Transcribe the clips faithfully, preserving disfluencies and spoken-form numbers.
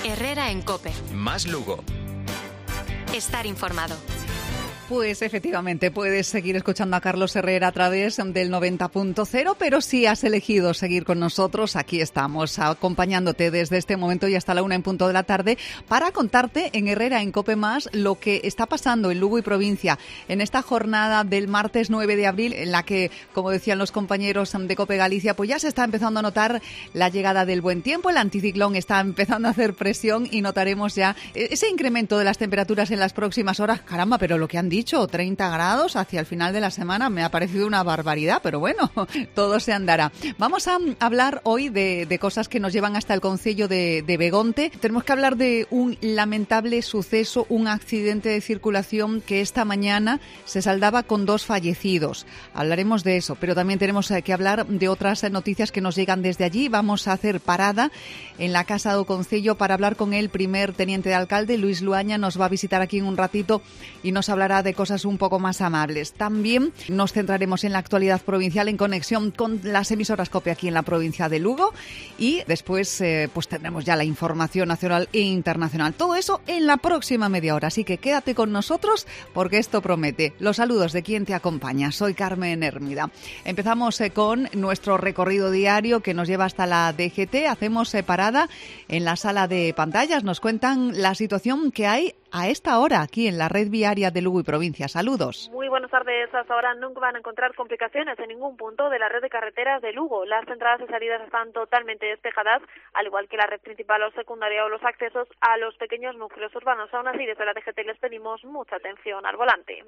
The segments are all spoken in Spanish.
Herrera en COPE. Más Lugo. Estar informado. Pues efectivamente, puedes seguir escuchando a Carlos Herrera a través del noventa punto cero, pero si has elegido seguir con nosotros, aquí estamos acompañándote desde este momento y hasta la una en punto de la tarde para contarte en Herrera en COPE Más lo que está pasando en Lugo y provincia en esta jornada del martes nueve de abril, en la que, como decían los compañeros de COPE Galicia, pues ya se está empezando a notar la llegada del buen tiempo, el anticiclón está empezando a hacer presión y notaremos ya ese incremento de las temperaturas en las próximas horas. Caramba, pero lo que han dicho, treinta grados hacia el final de la semana, me ha parecido una barbaridad, pero bueno, todo se andará. Vamos a hablar hoy de, de cosas que nos llevan hasta el concello de, de Begonte. Tenemos que hablar de un lamentable suceso, un accidente de circulación que esta mañana se saldaba con dos fallecidos. Hablaremos de eso, pero también tenemos que hablar de otras noticias que nos llegan desde allí. Vamos a hacer parada en la Casa do Concello para hablar con el primer teniente de alcalde, Luis Luaña, nos va a visitar aquí en un ratito y nos hablará de cosas un poco más amables. También nos centraremos en la actualidad provincial en conexión con las emisoras COPE aquí en la provincia de Lugo y después eh, pues tendremos ya la información nacional e internacional. Todo eso en la próxima media hora, así que quédate con nosotros porque esto promete. Los saludos de quien te acompaña. Soy Carmen Hermida. Empezamos eh, con nuestro recorrido diario que nos lleva hasta la D G T. Hacemos eh, parada en la sala de pantallas. Nos cuentan la situación que hay a esta hora aquí en la red viaria de Lugo y provincia. Saludos. Muy buenas tardes. Hasta ahora no van a encontrar complicaciones en ningún punto de la red de carreteras de Lugo. Las entradas y salidas están totalmente despejadas, al igual que la red principal o secundaria o los accesos a los pequeños núcleos urbanos. Aún así, desde la D G T les pedimos mucha atención al volante.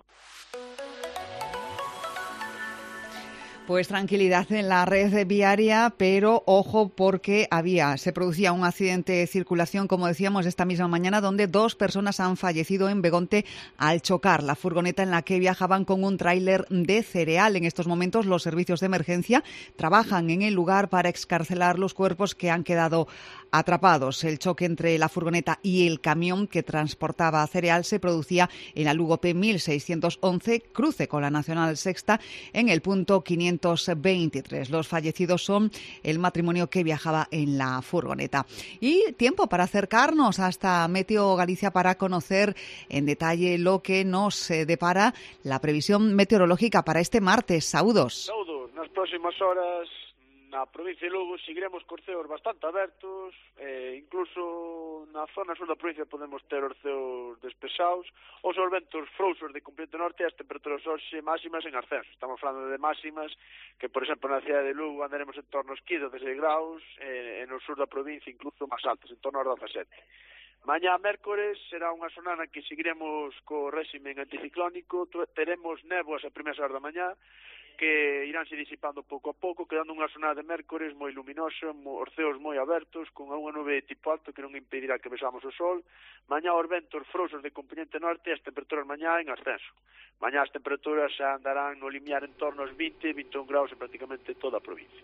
Pues tranquilidad en la red viaria, pero ojo porque había, se producía un accidente de circulación, como decíamos, esta misma mañana, donde dos personas han fallecido en Begonte al chocar la furgoneta en la que viajaban con un tráiler de cereal. En estos momentos los servicios de emergencia trabajan en el lugar para excarcelar los cuerpos que han quedado atrapados. El choque entre la furgoneta y el camión que transportaba cereal se producía en la Lugo P mil seiscientos once, cruce con la Nacional Sexta, en el punto quinientos veintitrés. Los fallecidos son el matrimonio que viajaba en la furgoneta. Y tiempo para acercarnos hasta Meteo Galicia para conocer en detalle lo que nos depara la previsión meteorológica para este martes. Saúdos. Saúdos. Nas próximas horas na provincia de Lugo seguiremos cos ceos bastante abertos, eh, incluso na zona sur da provincia podemos ter os ceos despesados, os ventos frouxos de componente norte e as temperaturas hoxe máximas en ascenso. Estamos falando de máximas que, por exemplo, na cidade de Lugo andaremos en torno aos quince, dezasseis graus, eh, en o sur da provincia incluso máis altos, en torno aos dezasete. Mañá, mércores, será unha xornada que seguiremos co réximen anticiclónico, teremos néboas a primeiras horas da mañá, que iránse disipando pouco a pouco, quedando unha xornada de mércores moi luminosa, os ceos moi abertos, con unha nube tipo alto que non impedirá que vexamos o sol. Mañá os ventos frouxos de componente norte e as temperaturas mañá en ascenso. Mañá as temperaturas xa andarán no limiar en torno aos vinte, veintiún graus en prácticamente toda a provincia.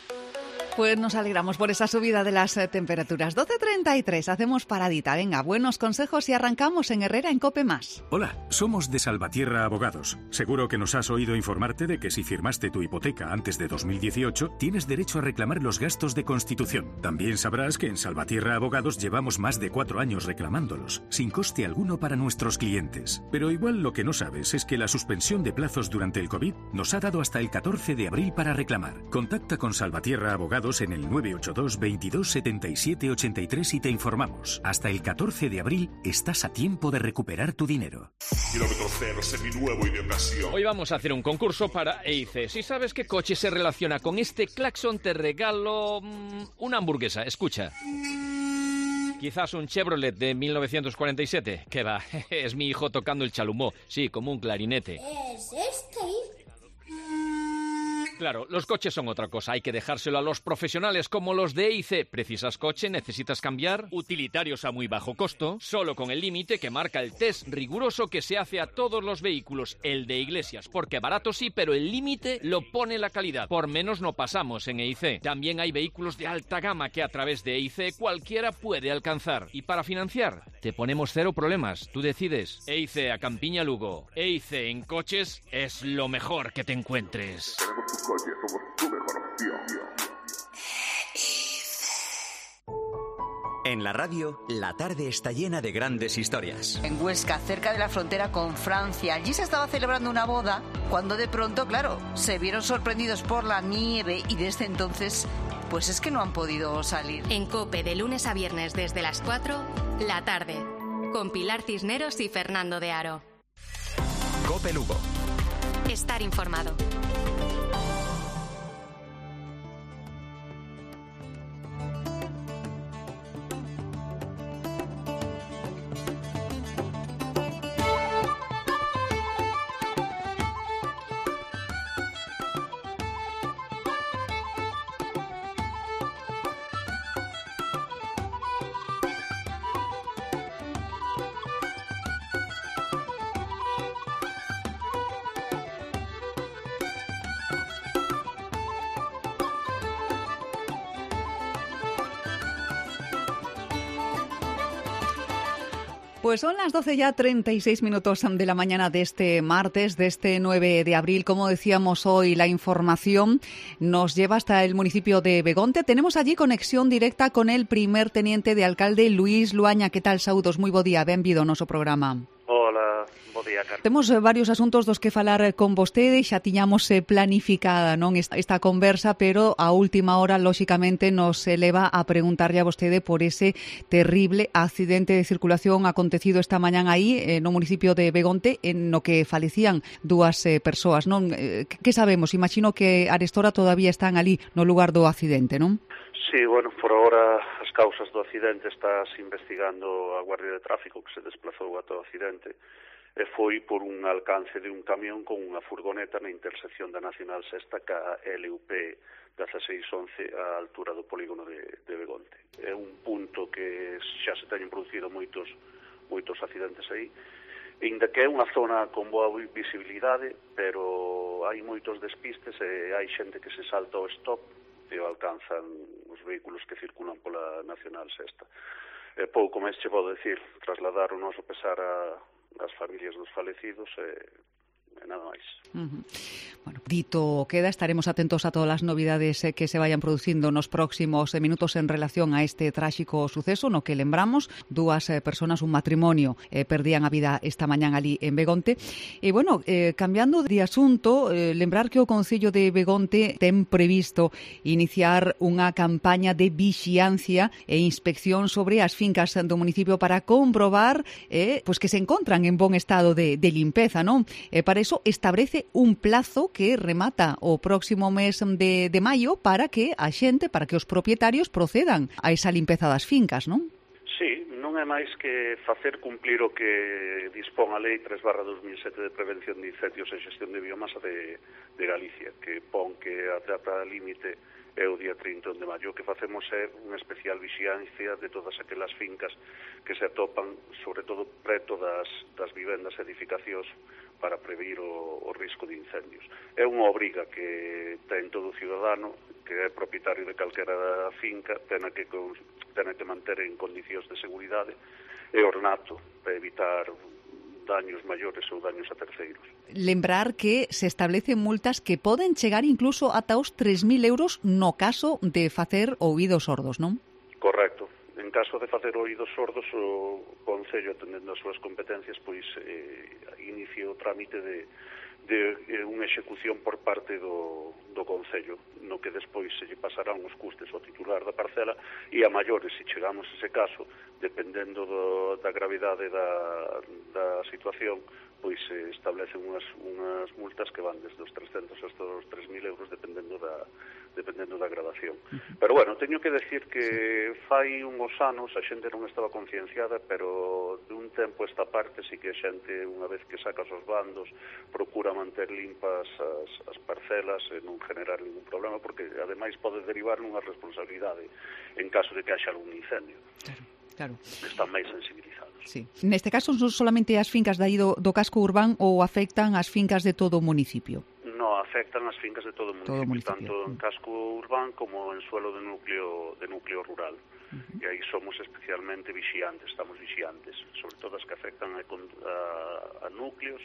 Pues nos alegramos por esa subida de las temperaturas. doce treinta y tres, hacemos paradita. Venga, buenos consejos y arrancamos en Herrera en COPE Más. Hola, somos de Salvatierra Abogados. Seguro que nos has oído informarte de que si firmaste tu hipoteca antes de dos mil dieciocho, tienes derecho a reclamar los gastos de constitución. También sabrás que en Salvatierra Abogados llevamos más de cuatro años reclamándolos, sin coste alguno para nuestros clientes. Pero igual lo que no sabes es que la suspensión de plazos durante el COVID nos ha dado hasta el catorce de abril para reclamar. Contacta con Salvatierra Abogados en el nueve ocho dos, veintidós, setenta y siete, ochenta y tres y te informamos. Hasta el catorce de abril estás a tiempo de recuperar tu dinero. Kilómetro cero, seminuevo y de ocasión. Hoy vamos a hacer un concurso para E I C. Si sabes qué coche se relaciona con este claxon, te regalo mmm, una hamburguesa. Escucha. Quizás un Chevrolet de mil novecientos cuarenta y siete. ¿Qué va? Es mi hijo tocando el chalumó. Sí, como un clarinete. ¿Es este? Claro, los coches son otra cosa, hay que dejárselo a los profesionales como los de E I C. ¿Precisas coche? ¿Necesitas cambiar? Utilitarios a muy bajo costo, solo con el límite que marca el test riguroso que se hace a todos los vehículos, el de Iglesias, porque barato sí, pero el límite lo pone la calidad. Por menos no pasamos en E I C. También hay vehículos de alta gama que a través de E I C cualquiera puede alcanzar. Y para financiar, te ponemos cero problemas, tú decides. E I C a Campiña Lugo. E I C en coches es lo mejor que te encuentres. Coche, somos tu mejor opción. En la radio, la tarde está llena de grandes historias. En Huesca, cerca de la frontera con Francia, allí se estaba celebrando una boda cuando de pronto, claro, se vieron sorprendidos por la nieve y desde entonces, pues es que no han podido salir. En COPE, de lunes a viernes desde las cuatro, la tarde, con Pilar Cisneros y Fernando de Aro. COPE Lugo. Estar informado. Pues son las doce ya, treinta y seis minutos de la mañana de este martes, de este nueve de abril. Como decíamos hoy, la información nos lleva hasta el municipio de Begonte. Tenemos allí conexión directa con el primer teniente de alcalde, Luís Luaña. Que tal, saúdos? Moi bo día, benvido ao noso programa. Hola, bo día, Carlos. Temos varios asuntos dos que falar con vostede, xa tiñamos planificada non esta, esta conversa, pero a última hora, lóxicamente, nos eleva a preguntarlle a vostede por ese terrible accidente de circulación acontecido esta mañán aí eh, no municipio de Begonte, en no que falecían dúas eh, persoas, non? Eh, que sabemos? Imagino que arestora todavía están ali no lugar do accidente, non? Sí, bueno, por ahora as causas do accidente estás investigando a Guardia de Tráfico que se desplazou ata o accidente e foi por un alcance de un camión con unha furgoneta na intersección da Nacional Sexta ca L U P dieciséis once á altura do polígono de, de Begonte. É un punto que xa se teñen producido moitos moitos accidentes aí, inda que é unha zona con boa visibilidade, pero hai moitos despistes e hai xente que se salta ao stop e alcanzan os vehículos que circulan pola Nacional Sexta. E pouco máis che podo decir, trasladar o noso pesar a, as familias dos falecidos e, e nada máis. Uh-huh. Bueno, dito queda, estaremos atentos a todas as novidades eh, que se vayan producindo nos próximos eh, minutos en relación a este tráxico suceso, no que lembramos, dúas eh, personas, un matrimonio, eh, perdían a vida esta mañán ali en Begonte. E, bueno, eh, cambiando de asunto, eh, lembrar que o Concello de Begonte ten previsto iniciar unha campaña de vixiancia e inspección sobre as fincas do municipio para comprobar eh, pues que se encontran en bon estado de, de limpeza, non? Eh, para eso establece un plazo que remata o próximo mes de, de maio para que a xente, para que os propietarios procedan a esa limpeza das fincas, non? Sí, non é máis que facer cumplir o que dispón a Lei tres barra dos mil sete de prevención de incendios e xestión de biomasa de, de Galicia, que pon que a data límite é o día trinta de maio. O que facemos é unha especial vixiancia de todas aquelas fincas que se atopan, sobre todo preto das, das vivendas e edificacións, para prevenir o, o risco de incendios. É unha obriga que ten todo ciudadano que é propietario de calquera finca, ten que, ten que manter en condicións de seguridade e ornato para evitar daños maiores ou daños a terceiros. Lembrar que se establecen multas que poden chegar incluso ata os tres mil euros no caso de facer ouídos sordos, non? Correcto. En caso de facer oídos sordos, o Concello, atendendo as súas competencias, pois eh, inicia o trámite de, de eh, unha execución por parte do, do Concello, no que despois se lle pasarán os custes ao titular da parcela e a maiores, se chegamos a ese caso, dependendo do, da gravidade da, da situación, pois se establecen unhas, unhas multas que van desde os trescentos hasta os tres mil euros, dependendo da, dependendo da gradación. Uh-huh. Pero, bueno, teño que decir que fai unhos anos a xente non estaba concienciada, pero de un tempo esta parte sí que a xente, unha vez que saca os bandos, procura manter limpas as, as parcelas e non generar ningún problema, porque, ademais, pode derivar nunha responsabilidade en caso de que haxa algún incendio. Claro. Claro. Están máis sensibilizados. Sí. Neste caso son solamente as fincas de aí do, do casco urbán ou afectan as fincas de todo o municipio? No, afectan as fincas de todo o municipio, todo o municipio. Tanto en casco urbán como en suelo de núcleo de núcleo rural. Uh-huh. E aí somos especialmente vixiantes, estamos vixiantes, sobre todo as que afectan a, a, a núcleos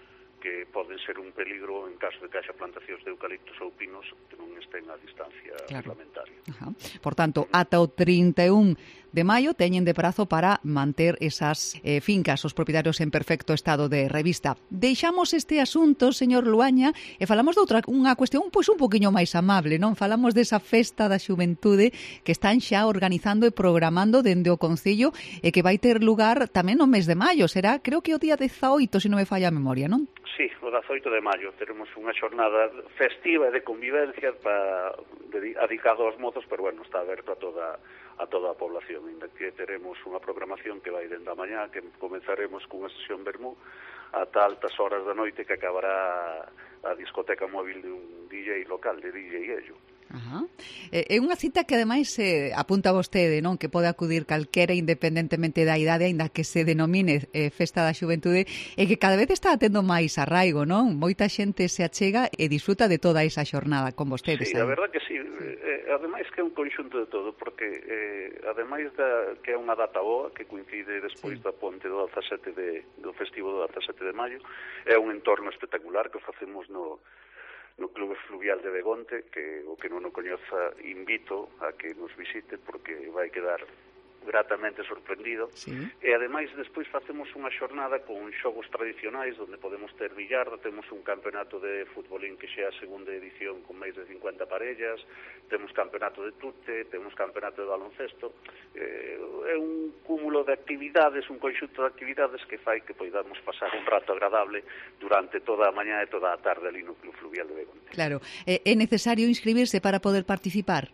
que poden ser un peligro en caso de que haxa plantacións de eucaliptos ou pinos que non estén a distancia claro. reglamentaria. Ajá. Por tanto, ata o trinta e un de maio teñen de prazo para manter esas eh, fincas, os propietarios en perfecto estado de revista. Deixamos este asunto, señor Luaña, e falamos de outra, unha cuestión pois un poquinho máis amable, non? Falamos desa festa da xuventude que están xa organizando e programando dende o Concello e que vai ter lugar tamén no mes de maio. Será, creo que o día dezaoito, se non me falla a memoria, non? Sí, o dezaoito de maio teremos unha xornada festiva de convivencia para dedicado aos mozos, pero bueno, está aberto a toda a toda a población, ainda que teremos unha programación que vai dende a mañá, que comenzaremos cunha sesión vermú ata altas horas da noite, que acabará a discoteca móvil de un D J local, de D J Ello. Ajá. É unha cita que ademais eh, apunta vostede, non? Que pode acudir calquera independentemente da idade, aínda que se denomine eh, Festa da Xuventude, e que cada vez está tendo máis arraigo, non? Moita xente se achega e disfruta de toda esa xornada con vostedes. Sí, a verdad que sí. Eh, ademais que é un conxunto de todo, porque eh, ademais da que é unha data boa, que coincide despois sí. da ponte do dezasete de, do festivo do dezasete de maio, é un entorno espectacular que facemos no no Clube Fluvial de Begonte, que o que non o coñeza invito a que nos visite, porque vai quedar gratamente sorprendido. Sí. E ademais despois facemos unha xornada con xogos tradicionais onde podemos ter billarda, temos un campeonato de futbolín que xa é a segunda edición con máis de cincuenta parellas, temos campeonato de tute, temos campeonato de baloncesto. Eh, é un cúmulo de actividades, un conxunto de actividades que fai que poidamos pasar un rato agradable durante toda a mañá e toda a tarde ali no Club Fluvial de Begonte. Claro. É necesario inscribirse para poder participar?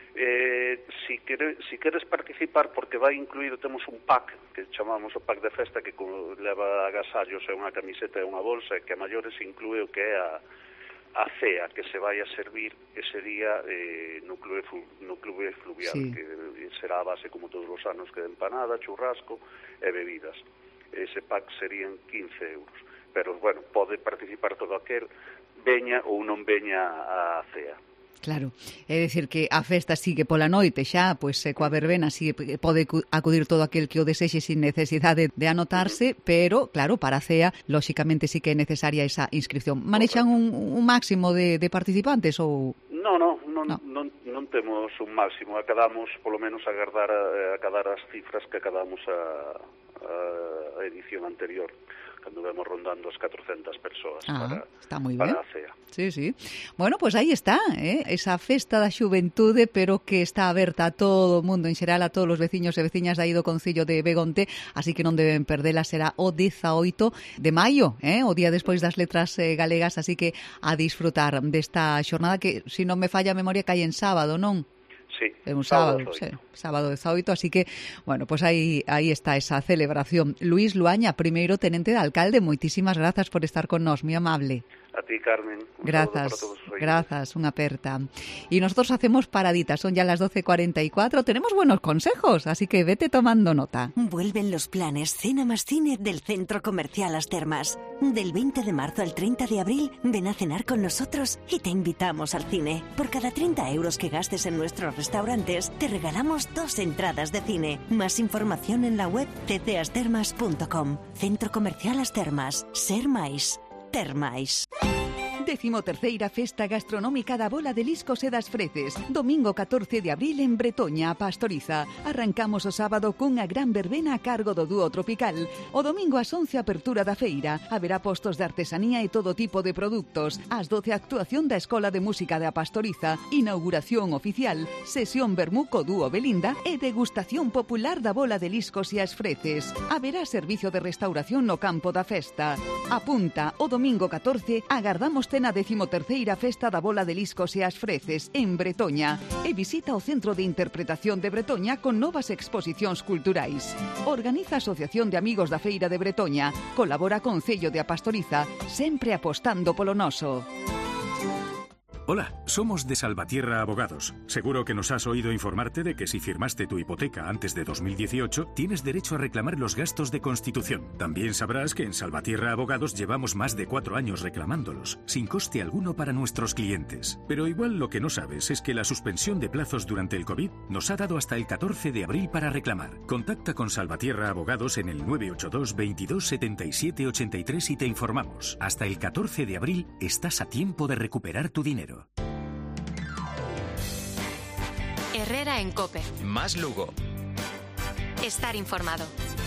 Eh, si, quere, si queres participar, porque vai incluído, temos un pack que chamamos o pack de festa, que leva agasallos e unha camiseta e unha bolsa, e que a maiores inclúe o que é a, a cea que se vai a servir ese día eh, no, clube, no Clube Fluvial, sí. que será a base, como todos os anos, que de empanada, churrasco e bebidas. Ese pack serían quince euros, pero, bueno, pode participar todo aquel, veña ou non veña a cea. Claro, é dicir que a festa sigue pola noite xa, pois coa verbena si pode acudir todo aquel que o desexe sin necesidade de anotarse, pero, claro, para a cea, lóxicamente sí que é necesaria esa inscripción. Manexan un, un máximo de, de participantes ou...? No, no, non, no. non, non temos un máximo, acadamos, polo menos, a agardar a, a acadar as cifras que acadamos a, a edición anterior, cando vemos rondando as catrocentas persoas ah, para, está moi para ben. a cea. Sí, sí. Bueno, pues aí está, eh? esa festa da xuventude, pero que está aberta a todo o mundo, en xeral a todos os veciños e veciñas de aí do Concello de Begonte, así que non deben perdela, será o dezaoito de maio, eh? o día despois das letras eh, galegas, así que a disfrutar desta xornada que, se non me falla a memoria, cae en sábado, non? Sí, é un sábado, sí, sábado dezaoito, así que, bueno, pues aí aí está esa celebración. Luís Luaña, primeiro tenente de alcalde, moitísimas grazas por estar con nós, moi amable. A ti, Carmen. Grazas, grazas, unha aperta. Y nosotros hacemos paraditas, son ya las doce cuarenta y cuatro, tenemos buenos consejos, así que vete tomando nota. Vuelven los planes Cena más Cine del Centro Comercial Las Termas. Del veinte de marzo al treinta de abril, ven a cenar con nosotros y te invitamos al cine. Por cada treinta euros que gastes en nuestros restaurantes, te regalamos dos entradas de cine. Más información en la web c c as termas punto com. Centro Comercial Las Termas. Ser máis. Termais. Décimo terceira Festa Gastronómica da Bola de Liscos e das Freces. Domingo catorce de abril en Bretoña, a Pastoriza. Arrancamos o sábado cunha gran verbena a cargo do dúo Tropical. O domingo ás once apertura da feira. Haberá postos de artesanía e todo tipo de produtos. Ás doce actuación da Escola de Música da Pastoriza. Inauguración oficial. Sesión vermú co dúo Belinda e degustación popular da Bola de Liscos e as Freces. Haberá servicio de restauración no campo da festa. Apunta, o domingo catorce agardamos na décimo terceira Festa da Bola de Liscos e as Freces en Bretoña e visita o Centro de Interpretación de Bretoña con novas exposicións culturais. Organiza a Asociación de Amigos da Feira de Bretoña, colabora Concello de A Pastoriza, sempre apostando polo noso. Hola, somos de Salvatierra Abogados. Seguro que nos has oído informarte de que si firmaste tu hipoteca antes de dos mil dieciocho, tienes derecho a reclamar los gastos de constitución. También sabrás que en Salvatierra Abogados llevamos más de cuatro años reclamándolos, sin coste alguno para nuestros clientes. Pero igual lo que no sabes es que la suspensión de plazos durante el COVID nos ha dado hasta el catorce de abril para reclamar. Contacta con Salvatierra Abogados en el nueve ocho dos, veintidós, setenta y siete, ochenta y tres y te informamos. Hasta el catorce de abril estás a tiempo de recuperar tu dinero. Herrera en COPE. Más Lugo. estar informado.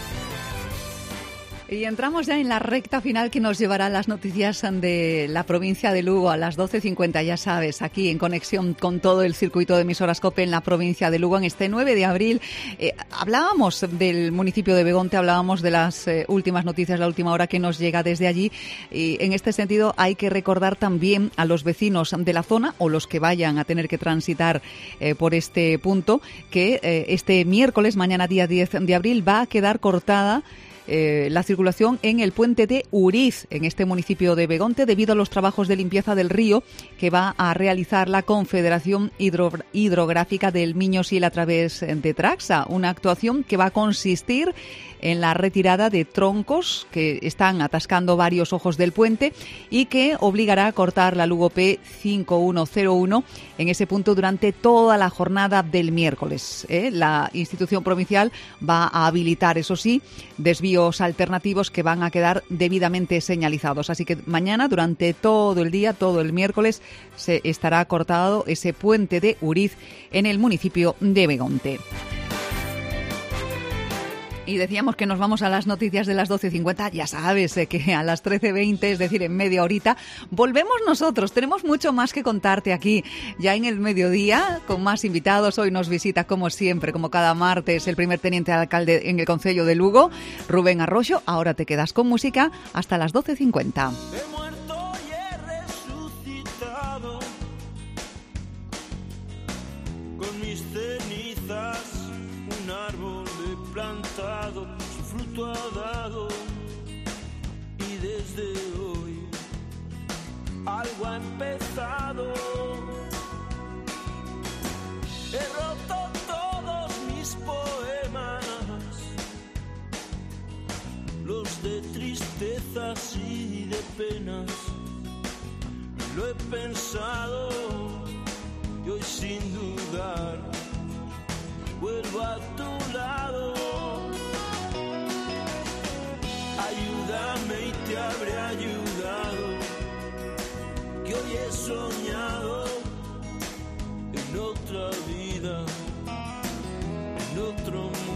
Y entramos ya en la recta final que nos llevará a las noticias de la provincia de Lugo a las doce cincuenta, ya sabes, aquí en conexión con todo el circuito de emisoras COPE en la provincia de Lugo en este nueve de abril. Eh, hablábamos del municipio de Begonte, hablábamos de las eh, últimas noticias, la última hora que nos llega desde allí. Y en este sentido hay que recordar también a los vecinos de la zona o los que vayan a tener que transitar eh, por este punto que eh, este miércoles, mañana día diez de abril, va a quedar cortada Eh, la circulación en el puente de Uriz, en este municipio de Begonte, debido a los trabajos de limpieza del río que va a realizar la Confederación Hidro- Hidrográfica del Miño-Sil a través de Traxa. Una actuación que va a consistir en la retirada de troncos que están atascando varios ojos del puente y que obligará a cortar la Lugo P cinco uno cero uno en ese punto durante toda la jornada del miércoles. ¿eh? La institución provincial va a habilitar, eso sí, desvíos alternativos que van a quedar debidamente señalizados. Así que mañana, durante todo el día, todo el miércoles, se estará cortado ese puente de Uriz en el municipio de Begonte. Y decíamos que nos vamos a las noticias de las doce cincuenta. Ya sabes eh, que a las trece veinte, es decir, en media horita, volvemos nosotros. Tenemos mucho más que contarte aquí, ya en el mediodía, con más invitados. Hoy nos visita, como siempre, como cada martes, el primer teniente de alcalde en el concello de Lugo, Rubén Arroyo. Ahora te quedas con música hasta las doce cincuenta. Su fruto ha dado y desde hoy algo ha empezado. He roto todos mis poemas, los de tristezas y de penas. Lo he pensado y hoy sin dudar vuelvo a tu lado. Ayúdame y te habré ayudado, que hoy he soñado en otra vida, en otro mundo.